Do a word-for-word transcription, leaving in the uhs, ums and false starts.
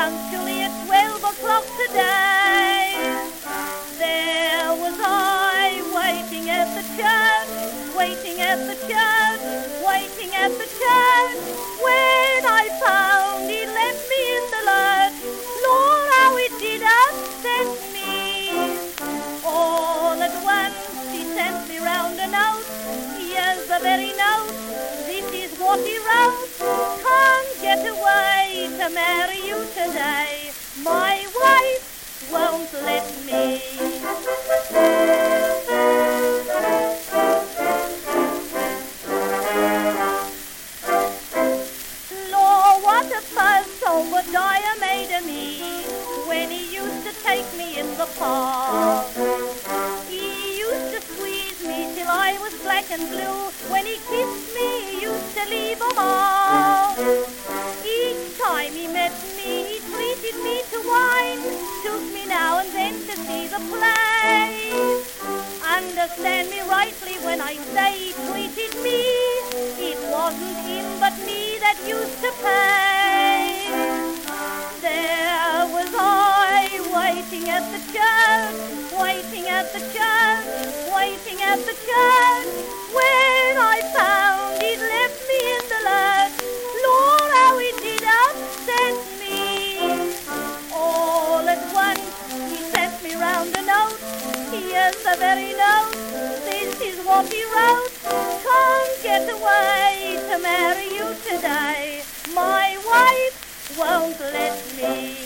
punctually at twelve o'clock today. There was I waiting at the church, waiting at the church, waiting at the church, when I found he left me in the lurch. Lord, how it did upset me. All at once he sent me round a note. Here's the very note, this is what he wrote. Can't get away to marry you today. My wife won't let me. Lord, what a fuss over Dyer made of me when he used to take me in the park. He used to squeeze me till I was black and blue. When he kissed me, he used to leave a mark. Each time he met me, he treated me to wine, took me now and then to see the play. Understand me rightly when I say he treated me, it wasn't him but me that used to pay. There was I waiting at the church, waiting at the church, waiting at the church, when I found he'd left me in the lurch. Lord, how it did upset me. All at once he sent me round a note. Here's the very note, this is what he wrote. Can't get away to marry you today. My wife won't let me.